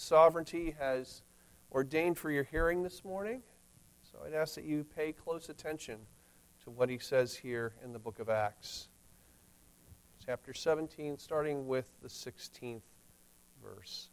sovereignty has ordained for your hearing this morning. So I'd ask that you pay close attention to what he says here in the book of Acts. Chapter 17, starting with the 16th verse.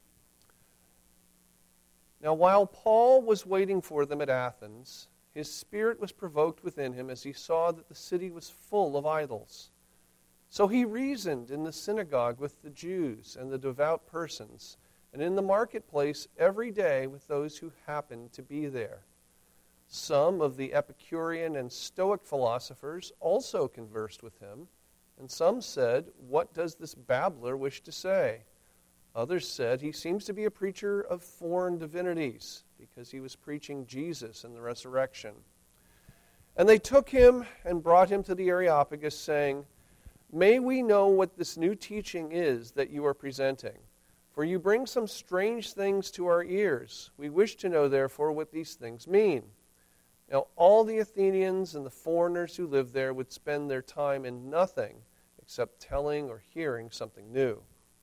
Now while Paul was waiting for them at Athens, his spirit was provoked within him as he saw that the city was full of idols. So he reasoned in the synagogue with the Jews and the devout persons, and in the marketplace every day with those who happened to be there. Some of the Epicurean and Stoic philosophers also conversed with him, and some said, "What does this babbler wish to say?" Others said, "He seems to be a preacher of foreign divinities," because he was preaching Jesus and the resurrection. And they took him and brought him to the Areopagus, saying, "May we know what this new teaching is that you are presenting? For you bring some strange things to our ears. We wish to know, therefore, what these things mean." Now all the Athenians and the foreigners who lived there would spend their time in nothing except telling or hearing something new.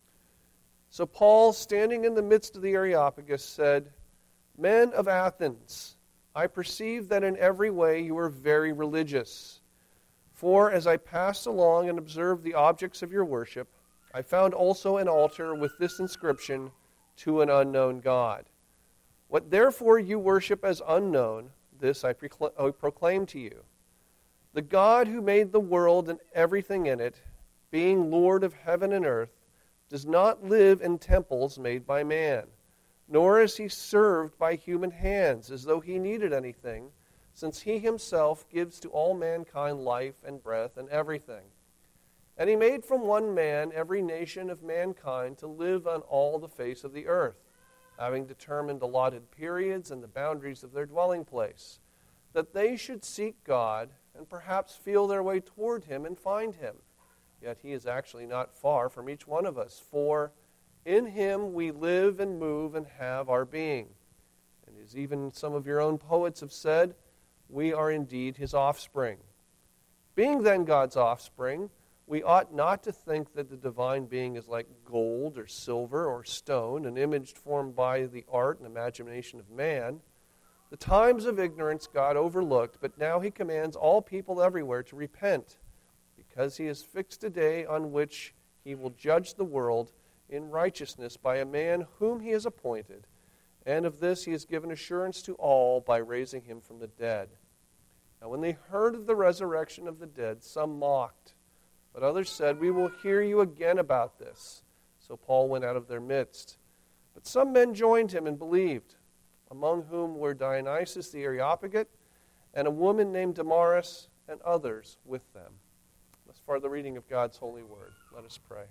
So Paul, standing in the midst of the Areopagus, said, "Men of Athens, I perceive that in every way you are very religious. For as I passed along and observed the objects of your worship, I found also an altar with this inscription, 'To an unknown God.' What therefore you worship as unknown, this I proclaim to you. The God who made the world and everything in it, being Lord of heaven and earth, does not live in temples made by man, nor is he served by human hands as though he needed anything, since he himself gives to all mankind life and breath and everything. And he made from one man every nation of mankind to live on all the face of the earth, having determined allotted periods and the boundaries of their dwelling place, that they should seek God and perhaps feel their way toward him and find him. Yet he is actually not far from each one of us, for in him we live and move and have our being. And as even some of your own poets have said, we are indeed his offspring. Being then God's offspring, we ought not to think that the divine being is like gold or silver or stone, an image formed by the art and imagination of man. The times of ignorance God overlooked, but now he commands all people everywhere to repent, because he has fixed a day on which he will judge the world in righteousness by a man whom he has appointed. And of this he has given assurance to all by raising him from the dead. Now when they heard of the resurrection of the dead, some mocked, but others said, "We will hear you again about this." So Paul went out of their midst. But some men joined him and believed, among whom were Dionysius the Areopagite and a woman named Damaris and others with them. Thus far the reading of God's holy word. Let us pray.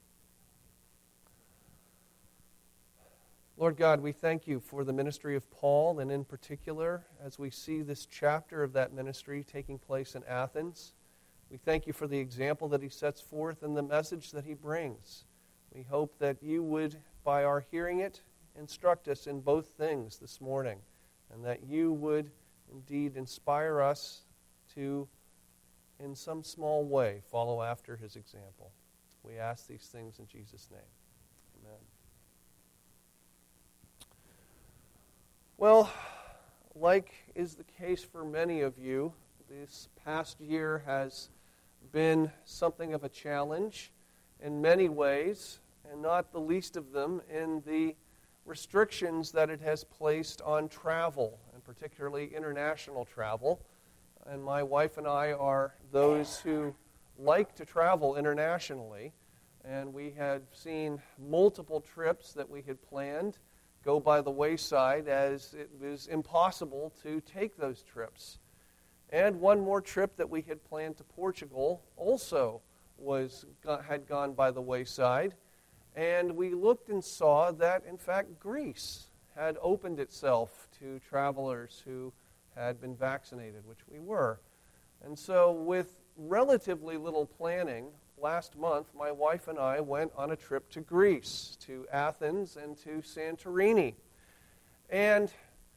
Lord God, we thank you for the ministry of Paul, and in particular, as we see this chapter of that ministry taking place in Athens, we thank you for the example that he sets forth and the message that he brings. We hope that you would, by our hearing it, instruct us in both things this morning, and that you would indeed inspire us to, in some small way, follow after his example. We ask these things in Jesus' name. Amen. Well, like is the case for many of you, this past year has been something of a challenge in many ways, and not the least of them in the restrictions that it has placed on travel, and particularly international travel. And my wife and I are those who like to travel internationally, and we had seen multiple trips that we had planned go by the wayside as it was impossible to take those trips. And one more trip that we had planned to Portugal also had gone by the wayside. And we looked and saw that, in fact, Greece had opened itself to travelers who had been vaccinated, which we were. And so with relatively little planning, last month my wife and I went on a trip to Greece, to Athens and to Santorini. And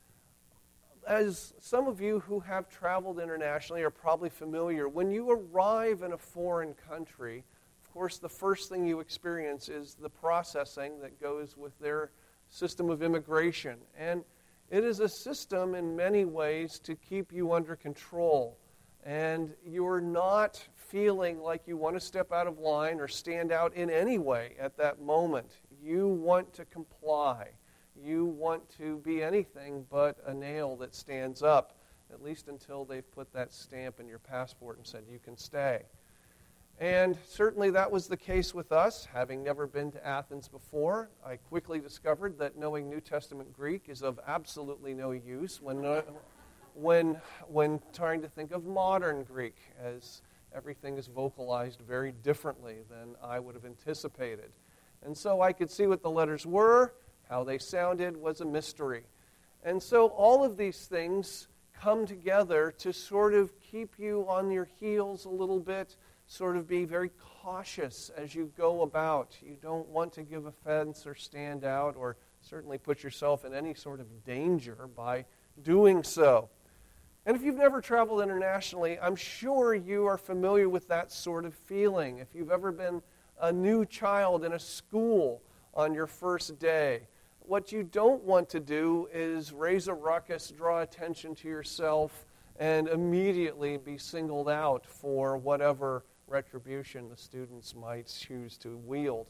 as some of you who have traveled internationally are probably familiar, when you arrive in a foreign country, of course the first thing you experience is the processing that goes with their system of immigration. And it is a system in many ways to keep you under control. And you're not feeling like you want to step out of line or stand out in any way at that moment. You want to comply. You want to be anything but a nail that stands up, at least until they've put that stamp in your passport and said you can stay. And certainly that was the case with us. Having never been to Athens before, I quickly discovered that knowing New Testament Greek is of absolutely no use when trying to think of modern Greek, as everything is vocalized very differently than I would have anticipated. And so I could see what the letters were, how they sounded was a mystery. And so all of these things come together to sort of keep you on your heels a little bit, sort of be very cautious as you go about. You don't want to give offense or stand out or certainly put yourself in any sort of danger by doing so. And if you've never traveled internationally, I'm sure you are familiar with that sort of feeling. If you've ever been a new child in a school on your first day, what you don't want to do is raise a ruckus, draw attention to yourself, and immediately be singled out for whatever retribution the students might choose to wield.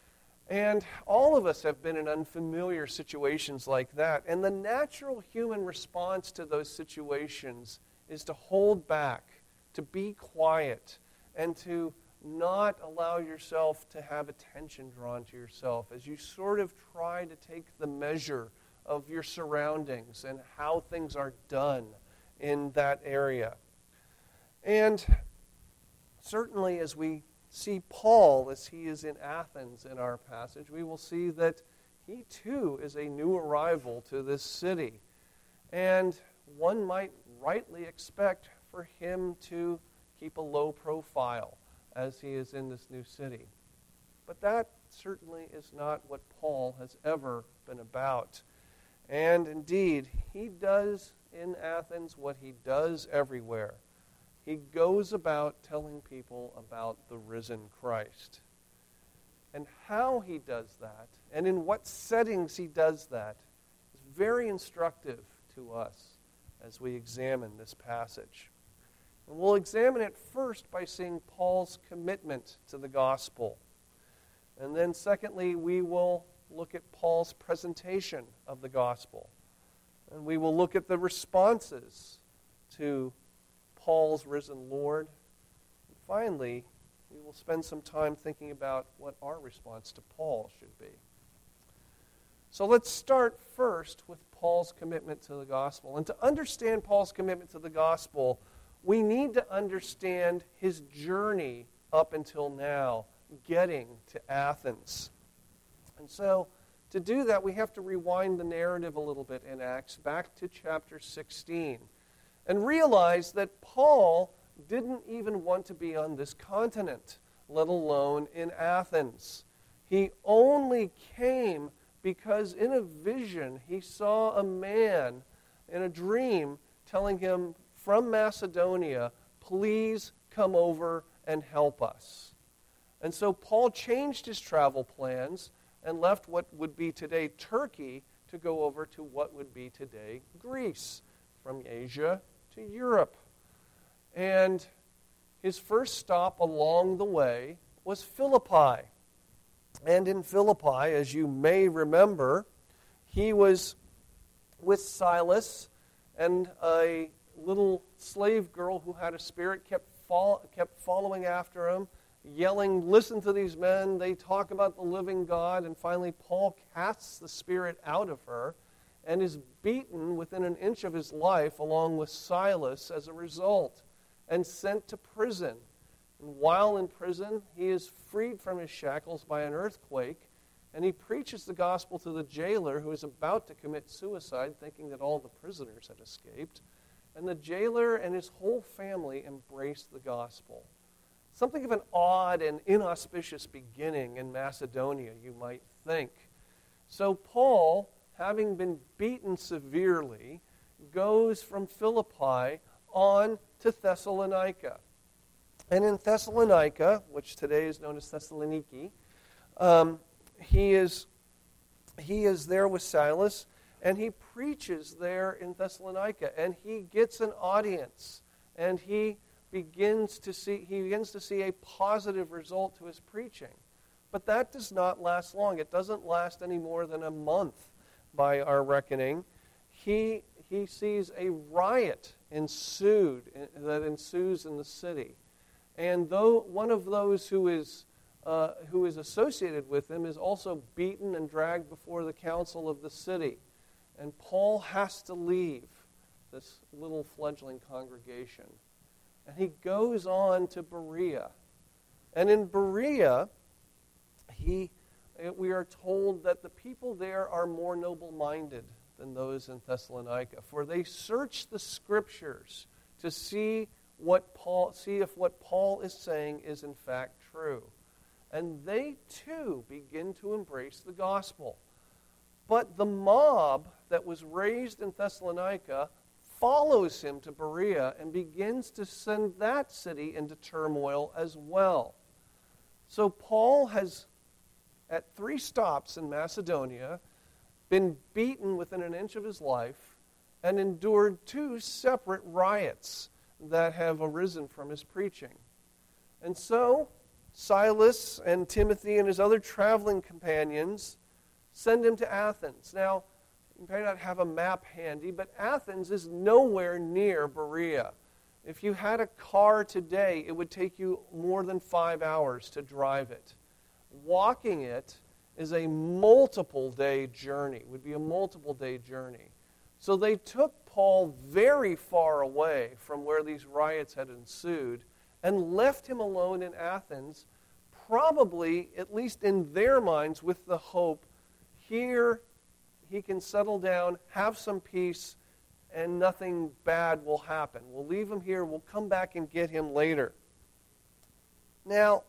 And all of us have been in unfamiliar situations like that. And the natural human response to those situations is to hold back, to be quiet, and to not allow yourself to have attention drawn to yourself as you sort of try to take the measure of your surroundings and how things are done in that area. And certainly as we see Paul as he is in Athens in our passage, we will see that he too is a new arrival to this city. And one might rightly expect for him to keep a low profile as he is in this new city. But that certainly is not what Paul has ever been about. And indeed, he does in Athens what he does everywhere. He goes about telling people about the risen Christ. And how he does that, and in what settings he does that, is very instructive to us as we examine this passage. And we'll examine it first by seeing Paul's commitment to the gospel. And then secondly, we will look at Paul's presentation of the gospel. And we will look at the responses to Paul's risen Lord. And finally, we will spend some time thinking about what our response to Paul should be. So let's start first with Paul's commitment to the gospel. And to understand Paul's commitment to the gospel, we need to understand his journey up until now, getting to Athens. And so, to do that, we have to rewind the narrative a little bit in Acts back to chapter 16 and realize that Paul didn't even want to be on this continent, let alone in Athens. He only came because in a vision he saw a man in a dream telling him from Macedonia, please come over and help us. And so Paul changed his travel plans and left what would be today Turkey to go over to what would be today Greece, from Asia to Europe. And his first stop along the way was Philippi. And in Philippi, as you may remember, he was with Silas, and a little slave girl who had a spirit kept following after him, yelling, listen to these men, they talk about the living God. And finally Paul casts the spirit out of her and is beaten within an inch of his life along with Silas as a result and sent to prison. And while in prison, he is freed from his shackles by an earthquake, and he preaches the gospel to the jailer who is about to commit suicide, thinking that all the prisoners had escaped. And the jailer and his whole family embrace the gospel. Something of an odd and inauspicious beginning in Macedonia, you might think. So Paul, having been beaten severely, goes from Philippi on to Thessalonica. And in Thessalonica, which today is known as Thessaloniki, he is he is there with Silas, and he preaches there in Thessalonica, and he gets an audience, and he begins to see a positive result to his preaching. But that does not last long. It doesn't last any more than a month by our reckoning. He sees a riot that ensues in the city. And though one of those who is associated with him is also beaten and dragged before the council of the city. And Paul has to leave this little fledgling congregation. And he goes on to Berea. And in Berea, we are told that the people there are more noble-minded than those in Thessalonica, for they search the Scriptures to see if what Paul is saying is in fact true. And they too begin to embrace the gospel. But the mob that was raised in Thessalonica follows him to Berea and begins to send that city into turmoil as well. So Paul has, at 3 stops in Macedonia, been beaten within an inch of his life and endured 2 separate riots that have arisen from his preaching. And so Silas and Timothy and his other traveling companions send him to Athens. Now, you may not have a map handy, but Athens is nowhere near Berea. If you had a car today, it would take you more than 5 hours to drive it. Walking it is a multiple-day journey, would be a multiple-day journey. So they took Paul very far away from where these riots had ensued and left him alone in Athens, probably, at least in their minds, with the hope here he can settle down, have some peace, and nothing bad will happen. We'll leave him here. We'll come back and get him later. Now,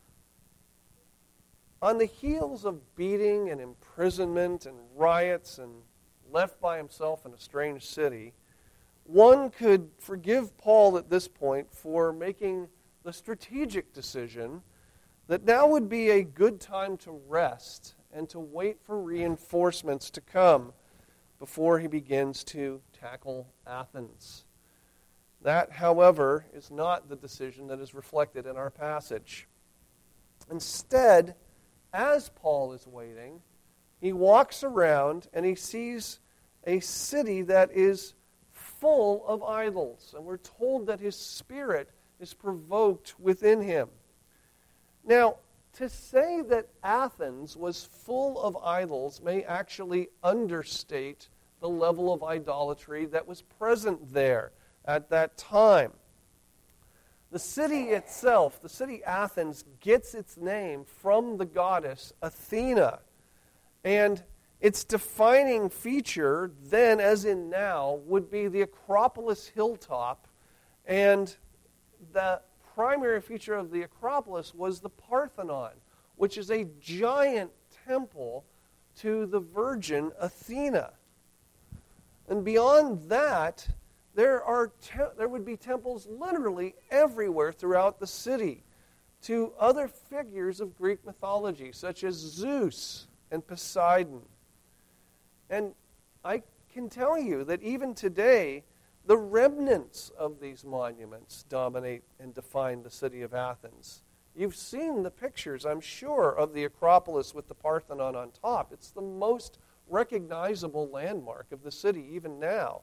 on the heels of beating and imprisonment and riots and left by himself in a strange city, one could forgive Paul at this point for making the strategic decision that now would be a good time to rest and to wait for reinforcements to come before he begins to tackle Athens. That, however, is not the decision that is reflected in our passage. Instead, as Paul is waiting, he walks around and he sees a city that is full of idols. And we're told that his spirit is provoked within him. Now, to say that Athens was full of idols may actually understate the level of idolatry that was present there at that time. The city itself, the city Athens, gets its name from the goddess Athena. And its defining feature, then as in now, would be the Acropolis hilltop. And the primary feature of the Acropolis was the Parthenon, which is a giant temple to the Virgin Athena. And beyond that, there would be temples literally everywhere throughout the city to other figures of Greek mythology, such as Zeus and Poseidon. And I can tell you that even today, the remnants of these monuments dominate and define the city of Athens. You've seen the pictures, I'm sure, of the Acropolis with the Parthenon on top. It's the most recognizable landmark of the city even now.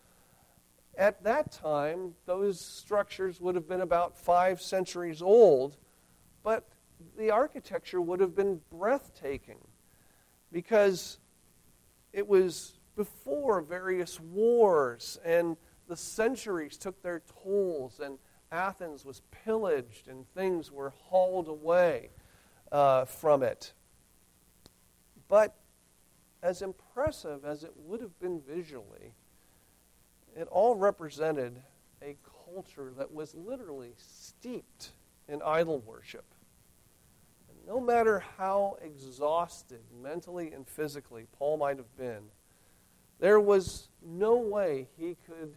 At that time, those structures would have been about 5 centuries old, but the architecture would have been breathtaking because it was before various wars, and the centuries took their tolls, and Athens was pillaged, and things were hauled away from it. But as impressive as it would have been visually, it all represented a culture that was literally steeped in idol worship. And no matter how exhausted mentally and physically Paul might have been, there was no way he could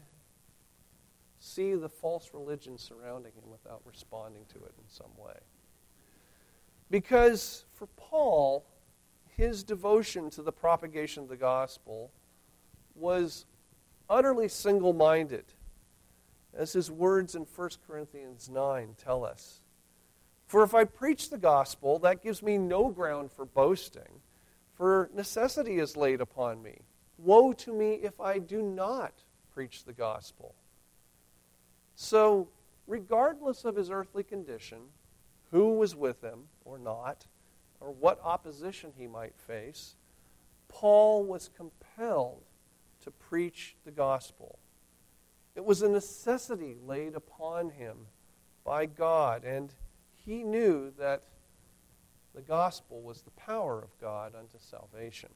see the false religion surrounding him without responding to it in some way. Because for Paul, his devotion to the propagation of the gospel was utterly single-minded, as his words in 1 Corinthians 9 tell us. For if I preach the gospel, that gives me no ground for boasting, for necessity is laid upon me. Woe to me if I do not preach the gospel. So, regardless of his earthly condition, who was with him or not, or what opposition he might face, Paul was compelled to preach the gospel. It was a necessity laid upon him by God, and he knew that the gospel was the power of God unto salvation.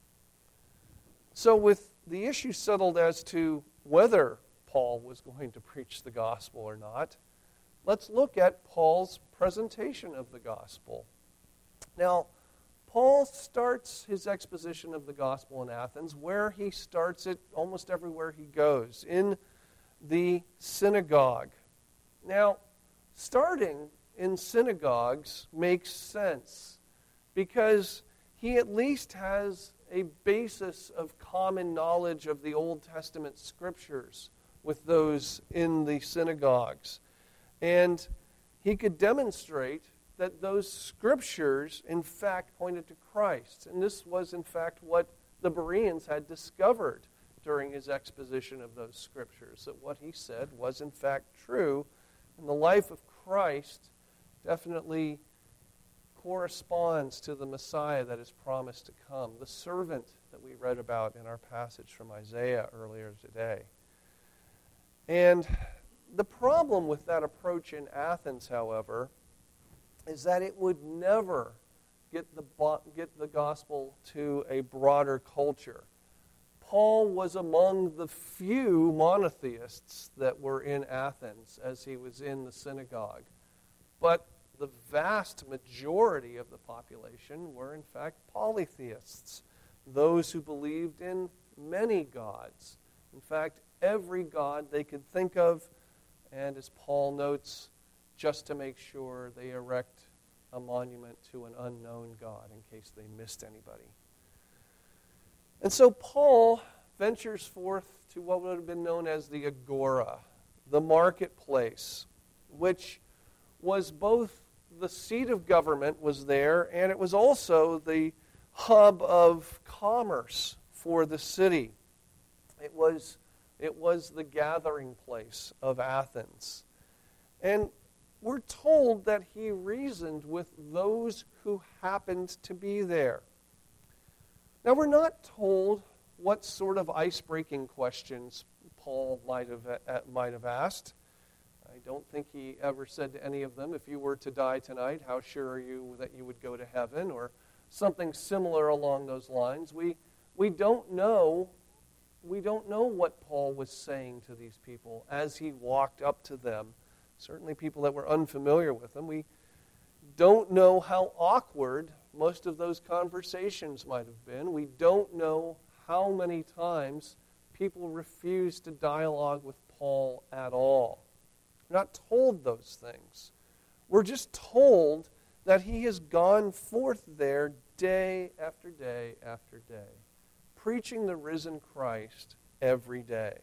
So with the issue settled as to whether Paul was going to preach the gospel or not, let's look at Paul's presentation of the gospel. Now, Paul starts his exposition of the gospel in Athens, where he starts it almost everywhere he goes, in the synagogue. Now, starting in synagogues makes sense because he at least has a basis of common knowledge of the Old Testament scriptures with those in the synagogues. And he could demonstrate that those scriptures, in fact, pointed to Christ. And this was, in fact, what the Bereans had discovered during his exposition of those scriptures, that what he said was, in fact, true, and the life of Christ definitely corresponds to the Messiah that is promised to come, the servant that we read about in our passage from Isaiah earlier today. And the problem with that approach in Athens, however, is that it would never get the gospel to a broader culture. Paul was among the few monotheists that were in Athens as he was in the synagogue. But the vast majority of the population were, in fact, polytheists, those who believed in many gods. In fact, every god they could think of, and as Paul notes, just to make sure they erect a monument to an unknown god in case they missed anybody. And so Paul ventures forth to what would have been known as the agora, the marketplace, which was both the seat of government was there, and it was also the hub of commerce for the city. It was the gathering place of Athens. And we're told that he reasoned with those who happened to be there. Now, we're not told what sort of ice-breaking questions Paul might have asked. I don't think he ever said to any of them, if you were to die tonight, how sure are you that you would go to heaven? Or something similar along those lines. We don't know what Paul was saying to these people as he walked up to them. Certainly people that were unfamiliar with him. We don't know how awkward most of those conversations might have been. We don't know how many times people refused to dialogue with Paul at all. We're not told those things. We're just told that he has gone forth there day after day after day, preaching the risen Christ every day.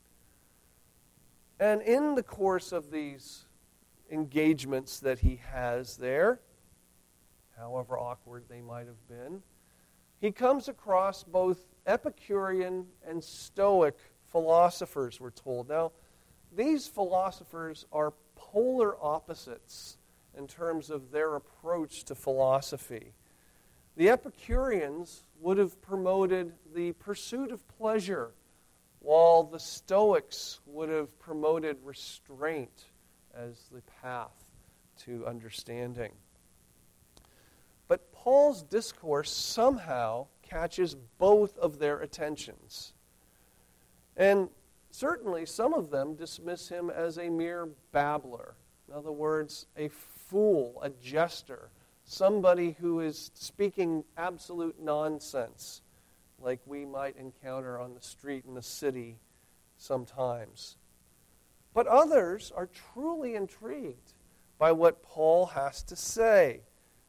And in the course of these engagements that he has there, however awkward they might have been, he comes across both Epicurean and Stoic philosophers, we're told. Now, these philosophers are polar opposites in terms of their approach to philosophy. The Epicureans would have promoted the pursuit of pleasure, while the Stoics would have promoted restraint as the path to understanding. But Paul's discourse somehow catches both of their attentions. And certainly some of them dismiss him as a mere babbler. In other words, a fool, a jester, somebody who is speaking absolute nonsense, like we might encounter on the street in the city sometimes. But others are truly intrigued by what Paul has to say.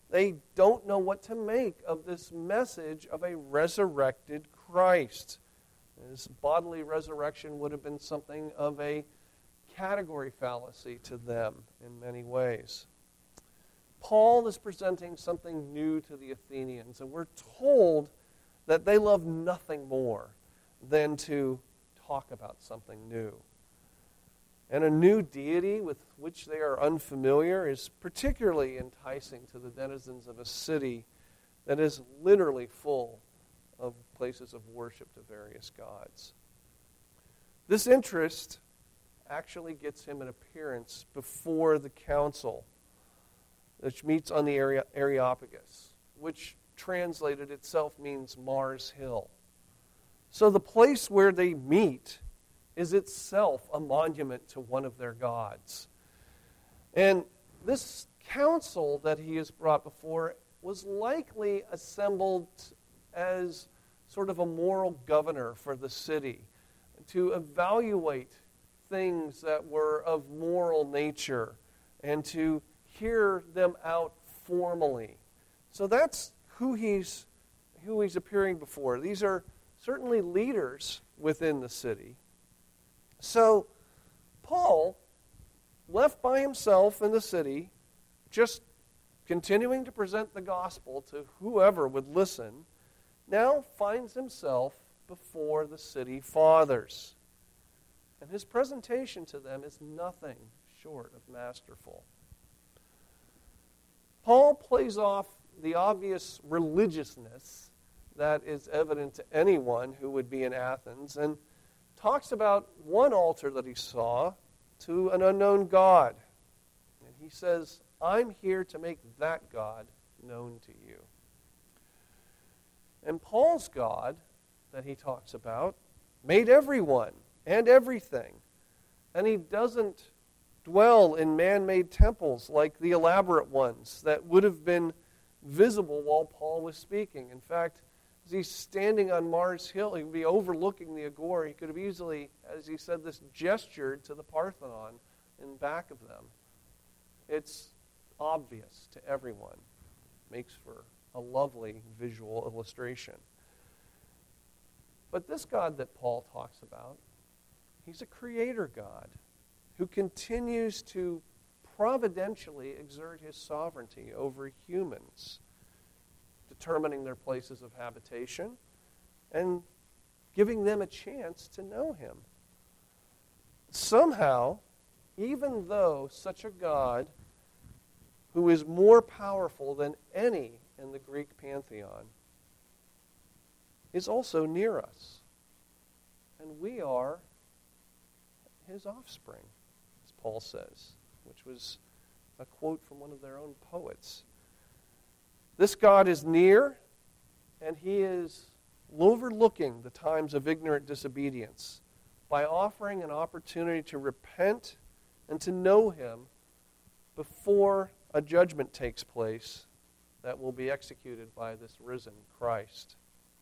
They don't know what to make of this message of a resurrected Christ. His bodily resurrection would have been something of a category fallacy to them in many ways. Paul is presenting something new to the Athenians, and we're told that they love nothing more than to talk about something new. And a new deity with which they are unfamiliar is particularly enticing to the denizens of a city that is literally full of places of worship to various gods. This interest actually gets him an appearance before the council, which meets on the Areopagus, which translated itself means Mars Hill. So the place where they meet is itself a monument to one of their gods. And this council that he is brought before was likely assembled as sort of a moral governor for the city to evaluate things that were of moral nature and to hear them out formally. So that's who he's appearing before. These are certainly leaders within the city. So Paul, left by himself in the city, just continuing to present the gospel to whoever would listen, now finds himself before the city fathers. And his presentation to them is nothing short of masterful. Paul plays off the obvious religiousness that is evident to anyone who would be in Athens and talks about one altar that he saw to an unknown god. And he says, I'm here to make that God known to you. And Paul's God that he talks about made everyone and everything. And he doesn't dwell in man-made temples like the elaborate ones that would have been visible while Paul was speaking. In fact, as he's standing on Mars Hill, he would be overlooking the Agora. He could have easily, as he said, this gestured to the Parthenon in back of them. It's obvious to everyone. Makes for a lovely visual illustration. But this God that Paul talks about, he's a creator God who continues to providentially exert his sovereignty over humans, determining their places of habitation and giving them a chance to know him. Somehow, even though such a God who is more powerful than any in the Greek pantheon is also near us, and we are his offspring, as Paul says, which was a quote from one of their own poets. This God is near, and he is overlooking the times of ignorant disobedience by offering an opportunity to repent and to know him before a judgment takes place that will be executed by this risen Christ.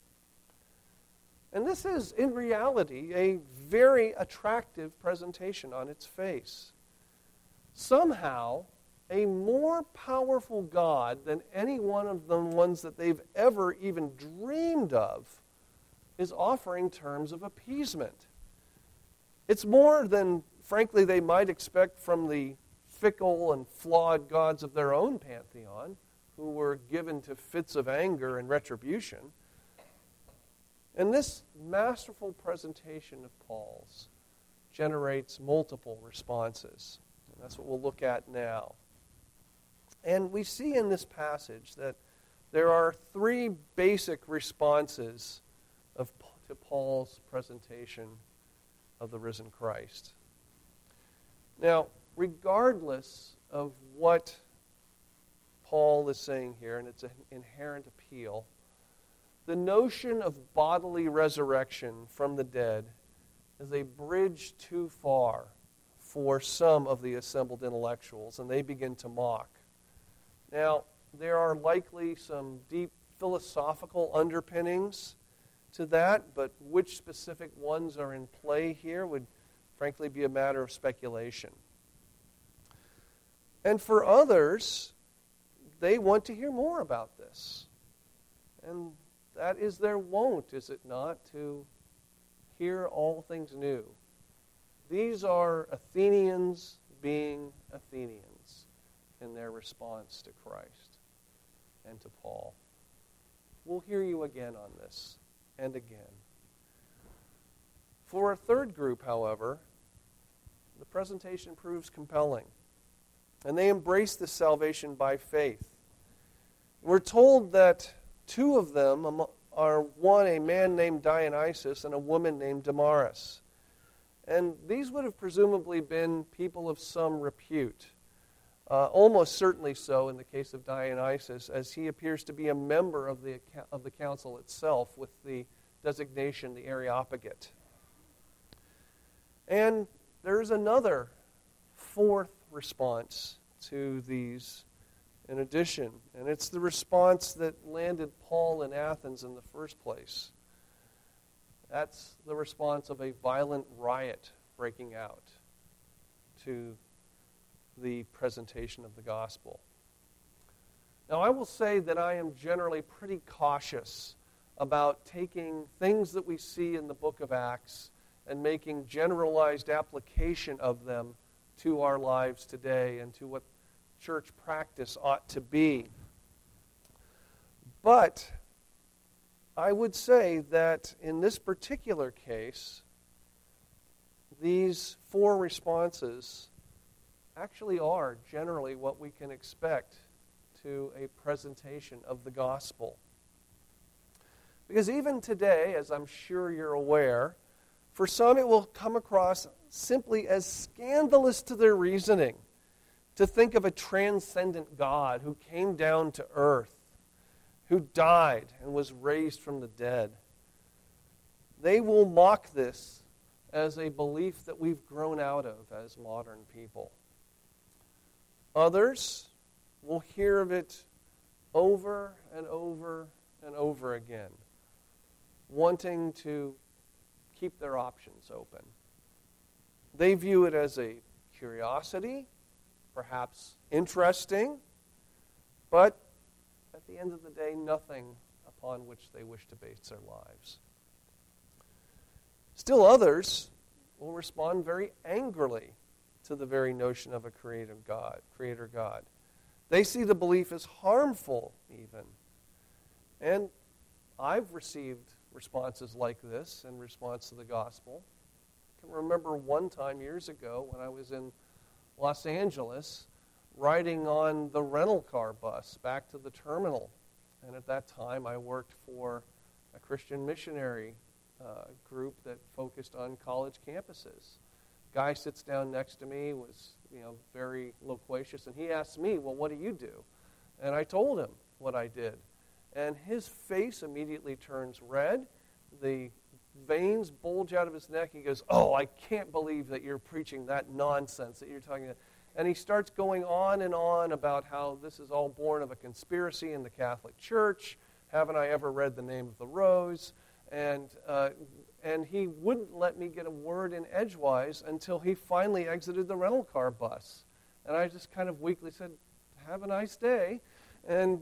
And this is, in reality, a very attractive presentation on its face. Somehow, a more powerful God than any one of the ones that they've ever even dreamed of is offering terms of appeasement. It's more than, frankly, they might expect from the fickle and flawed gods of their own pantheon, who were given to fits of anger and retribution. And this masterful presentation of Paul's generates multiple responses. And that's what we'll look at now. And we see in this passage that there are three basic responses to Paul's presentation of the risen Christ. Now, regardless of what Paul is saying here, and it's an inherent appeal, the notion of bodily resurrection from the dead is a bridge too far for some of the assembled intellectuals, and they begin to mock. Now, there are likely some deep philosophical underpinnings to that, but which specific ones are in play here would frankly be a matter of speculation. And for others, they want to hear more about this. And that is their wont, is it not, to hear all things new. These are Athenians being Athenians in their response to Christ and to Paul. We'll hear you again on this and again. For a third group, however, the presentation proves compelling. And they embrace this salvation by faith. We're told that two of them are one, a man named Dionysius, and a woman named Damaris. And these would have presumably been people of some repute. Almost certainly so in the case of Dionysius, as he appears to be a member of the council itself with the designation, the Areopagite. And there is another fourth response to these in addition, and it's the response that landed Paul in Athens in the first place. That's the response of a violent riot breaking out to the presentation of the gospel. Now, I will say that I am generally pretty cautious about taking things that we see in the book of Acts and making generalized application of them to our lives today and to what church practice ought to be. But I would say that in this particular case, these four responses actually are generally what we can expect to a presentation of the gospel. Because even today, as I'm sure you're aware, for some it will come across simply as scandalous to their reasoning to think of a transcendent God who came down to earth, who died and was raised from the dead. They will mock this as a belief that we've grown out of as modern people. Others will hear of it over and over and over again, wanting to keep their options open. They view it as a curiosity, perhaps interesting, but at the end of the day, nothing upon which they wish to base their lives. Still others will respond very angrily to the very notion of a creator God. They see the belief as harmful even. And I've received responses like this in response to the gospel. I can remember one time years ago when I was in Los Angeles riding on the rental car bus back to the terminal. And at that time I worked for a Christian missionary group that focused on college campuses. Guy sits down next to me, was very loquacious, and he asked me, well, what do you do? And I told him what I did. And his face immediately turns red. The veins bulge out of his neck. He goes, oh, I can't believe that you're preaching that nonsense that you're talking about. And he starts going on and on about how this is all born of a conspiracy in the Catholic Church. Haven't I ever read The Name of the Rose? And he wouldn't let me get a word in edgewise until he finally exited the rental car bus. And I just kind of weakly said, have a nice day. And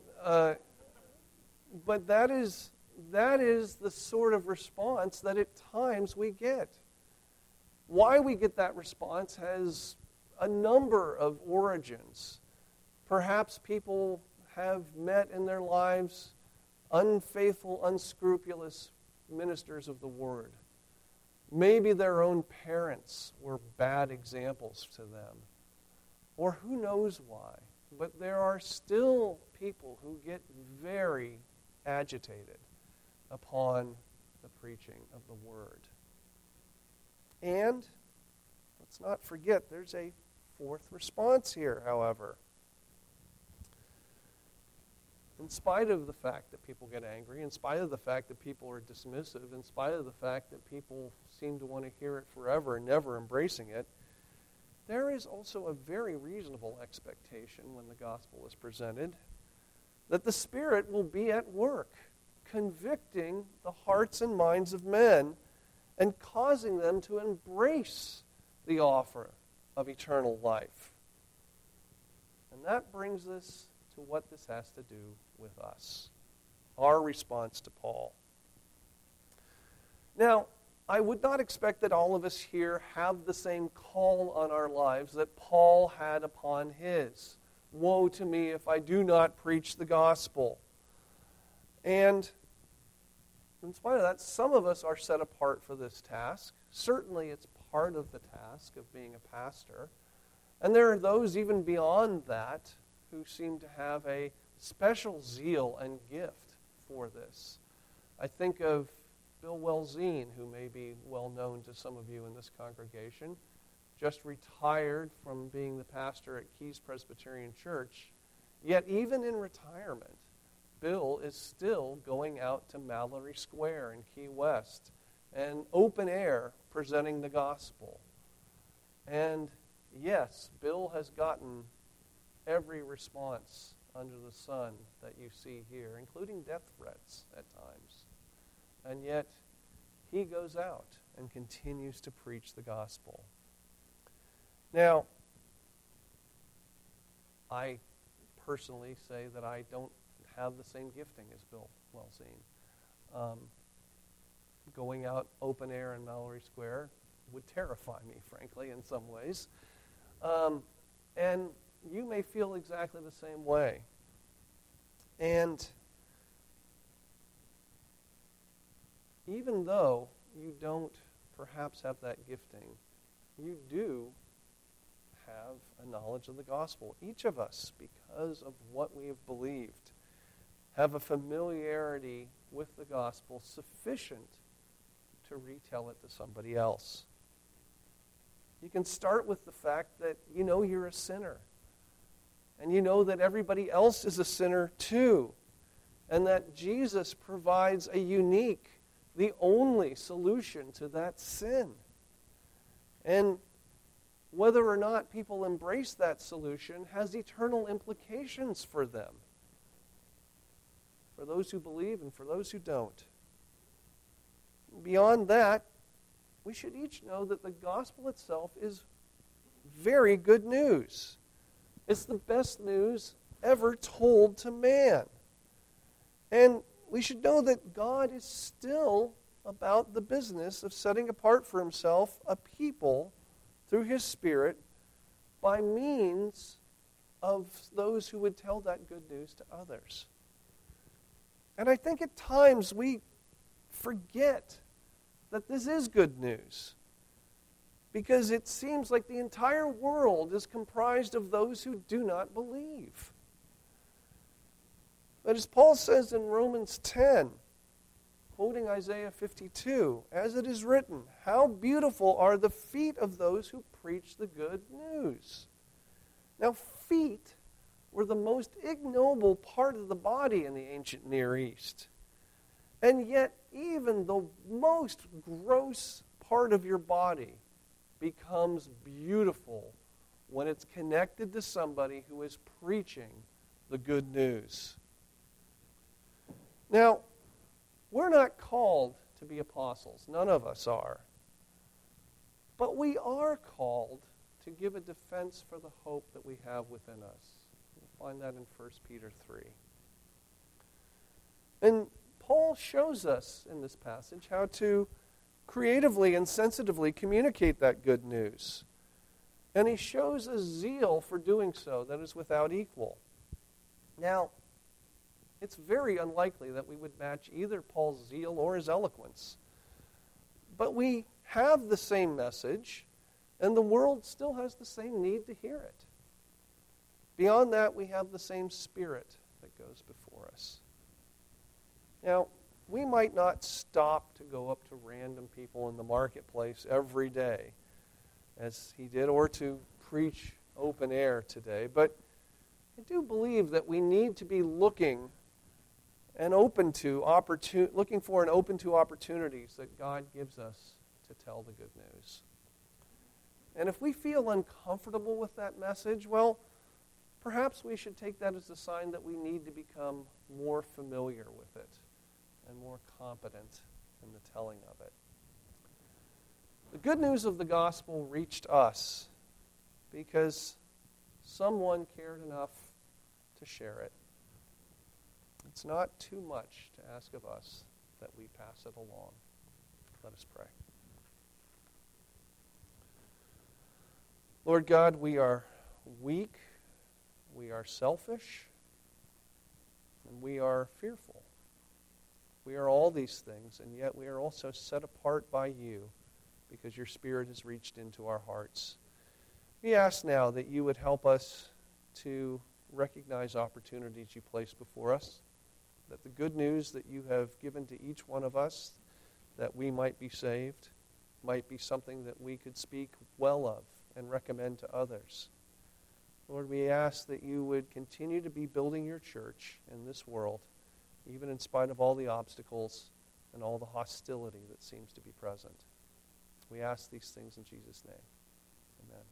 but that is the sort of response that at times we get. Why we get that response has a number of origins. Perhaps people have met in their lives unfaithful, unscrupulous ministers of the word. Maybe their own parents were bad examples to them. Or who knows why. But there are still people who get very agitated upon the preaching of the word. And let's not forget there's a fourth response here, however. In spite of the fact that people get angry, in spite of the fact that people are dismissive, in spite of the fact that people seem to want to hear it forever and never embracing it, there is also a very reasonable expectation when the gospel is presented that the Spirit will be at work, convicting the hearts and minds of men and causing them to embrace the offer of eternal life. And that brings us to to what this has to do with us, our response to Paul. Now, I would not expect that all of us here have the same call on our lives that Paul had upon his. Woe to me if I do not preach the gospel. And in spite of that, some of us are set apart for this task. Certainly it's part of the task of being a pastor. And there are those even beyond that who seem to have a special zeal and gift for this. I think of Bill Welzine, who may be well known to some of you in this congregation, just retired from being the pastor at Keys Presbyterian Church. Yet even in retirement, Bill is still going out to Mallory Square in Key West and open air presenting the gospel. And yes, Bill has gotten every response under the sun that you see here, including death threats at times. And yet, he goes out and continues to preach the gospel. Now, I personally say that I don't have the same gifting as Bill Welzine. Going out open air in Mallory Square would terrify me, frankly, in some ways. And you may feel exactly the same way. And even though you don't perhaps have that gifting, you do have a knowledge of the gospel. Each of us, because of what we have believed, have a familiarity with the gospel sufficient to retell it to somebody else. You can start with the fact that you know you're a sinner. And you know that everybody else is a sinner too. And that Jesus provides a unique, the only solution to that sin. And whether or not people embrace that solution has eternal implications for them. For those who believe and for those who don't. Beyond that, we should each know that the gospel itself is very good news. It's the best news ever told to man. And we should know that God is still about the business of setting apart for himself a people through his Spirit by means of those who would tell that good news to others. And I think at times we forget that this is good news, because it seems like the entire world is comprised of those who do not believe. But as Paul says in Romans 10, quoting Isaiah 52, as it is written, how beautiful are the feet of those who preach the good news. Now, feet were the most ignoble part of the body in the ancient Near East. And yet, even the most gross part of your body becomes beautiful when it's connected to somebody who is preaching the good news. Now, we're not called to be apostles. None of us are. But we are called to give a defense for the hope that we have within us. You'll find that in 1 Peter 3. And Paul shows us in this passage how to creatively and sensitively communicate that good news. And he shows a zeal for doing so that is without equal. Now, it's very unlikely that we would match either Paul's zeal or his eloquence. But we have the same message, and the world still has the same need to hear it. Beyond that, we have the same Spirit that goes before us. Now, we might not stop to go up to random people in the marketplace every day, as he did, or to preach open air today, but I do believe that we need to be looking for and open to opportunities that God gives us to tell the good news. And if we feel uncomfortable with that message, well, perhaps we should take that as a sign that we need to become more familiar with it and more competent in the telling of it. The good news of the gospel reached us because someone cared enough to share it. It's not too much to ask of us that we pass it along. Let us pray. Lord God, we are weak, we are selfish, and we are fearful. We are all these things, and yet we are also set apart by you because your Spirit has reached into our hearts. We ask now that you would help us to recognize opportunities you place before us, that the good news that you have given to each one of us, that we might be saved, might be something that we could speak well of and recommend to others. Lord, we ask that you would continue to be building your church in this world, even in spite of all the obstacles and all the hostility that seems to be present. We ask these things in Jesus' name. Amen.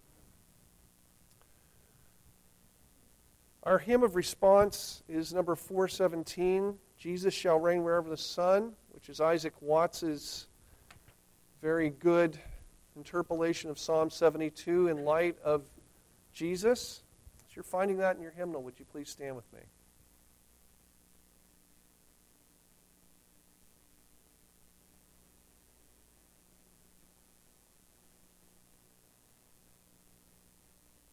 Our hymn of response is number 417, Jesus Shall Reign Wherever the Sun, which is Isaac Watts's very good interpolation of Psalm 72 in light of Jesus. As you're finding that in your hymnal, would you please stand with me?